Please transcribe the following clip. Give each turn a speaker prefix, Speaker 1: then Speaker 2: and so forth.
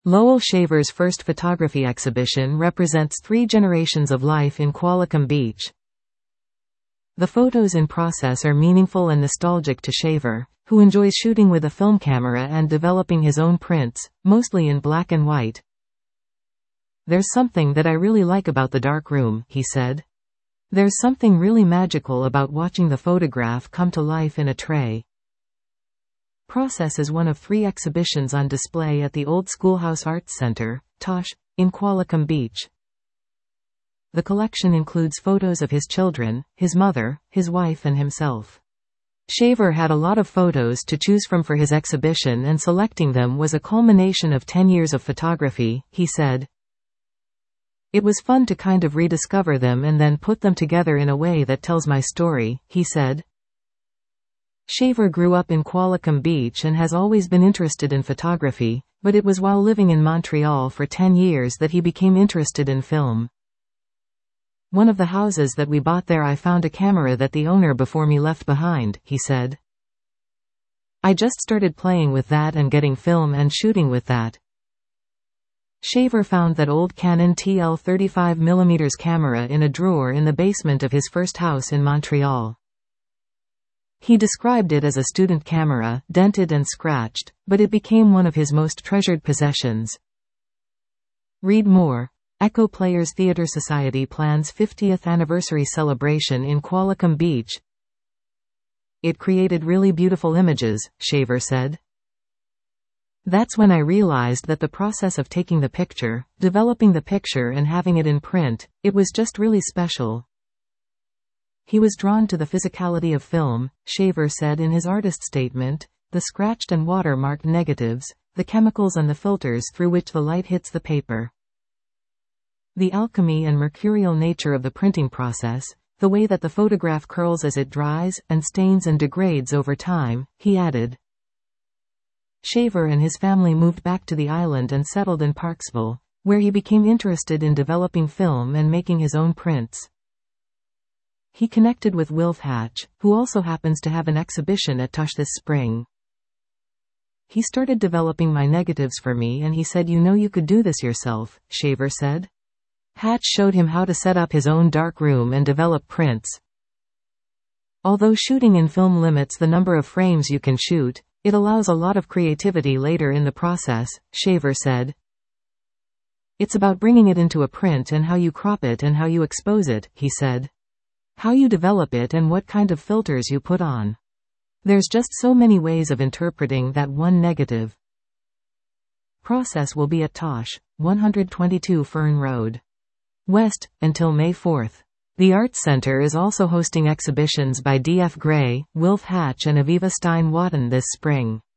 Speaker 1: Lowell Shaver's first photography exhibition represents 3 generations of life in Qualicum Beach. The photos in process are meaningful and nostalgic to Shaver, who enjoys shooting with a film camera and developing his own prints, mostly in black and white. "There's something that I really like about the dark room," he said. "There's something really magical about watching the photograph come to life in a tray." Process is one of 3 exhibitions on display at the Old Schoolhouse Arts Center, TOSH, in Qualicum Beach. The collection includes photos of his children, his mother, his wife and himself. Shaver had a lot of photos to choose from for his exhibition, and selecting them was a culmination of 10 years of photography, he said. "It was fun to kind of rediscover them and then put them together in a way that tells my story," he said. Shaver grew up in Qualicum Beach and has always been interested in photography, but it was while living in Montreal for 10 years that he became interested in film. "One of the houses that we bought there, I found a camera that the owner before me left behind," he said. "I just started playing with that and getting film and shooting with that." Shaver found that old Canon TL 35mm camera in a drawer in the basement of his first house in Montreal. He described it as a student camera, dented and scratched, but it became one of his most treasured possessions. Read more. Echo Players Theatre Society plans 50th anniversary celebration in Qualicum Beach. "It created really beautiful images," Shaver said. "That's when I realized that the process of taking the picture, developing the picture and having it in print, it was just really special." He was drawn to the physicality of film, Shaver said in his artist statement, "The scratched and watermarked negatives, the chemicals and the filters through which the light hits the paper. The alchemy and mercurial nature of the printing process, the way that the photograph curls as it dries, and stains and degrades over time," he added. Shaver and his family moved back to the island and settled in Parksville, where he became interested in developing film and making his own prints. He connected with Wilf Hatch, who also happens to have an exhibition at TOSH this spring. "He started developing my negatives for me and he said, you could do this yourself," Shaver said. Hatch showed him how to set up his own dark room and develop prints. "Although shooting in film limits the number of frames you can shoot, it allows a lot of creativity later in the process," Shaver said. "It's about bringing it into a print and how you crop it and how you expose it," he said. "How you develop it and what kind of filters you put on. There's just so many ways of interpreting that one negative." Process will be at TOSH, 122 Fern Road West, until May 4th. The Arts Center is also hosting exhibitions by D.F. Gray, Wilf Hatch and Aviva Stein-Watten this spring.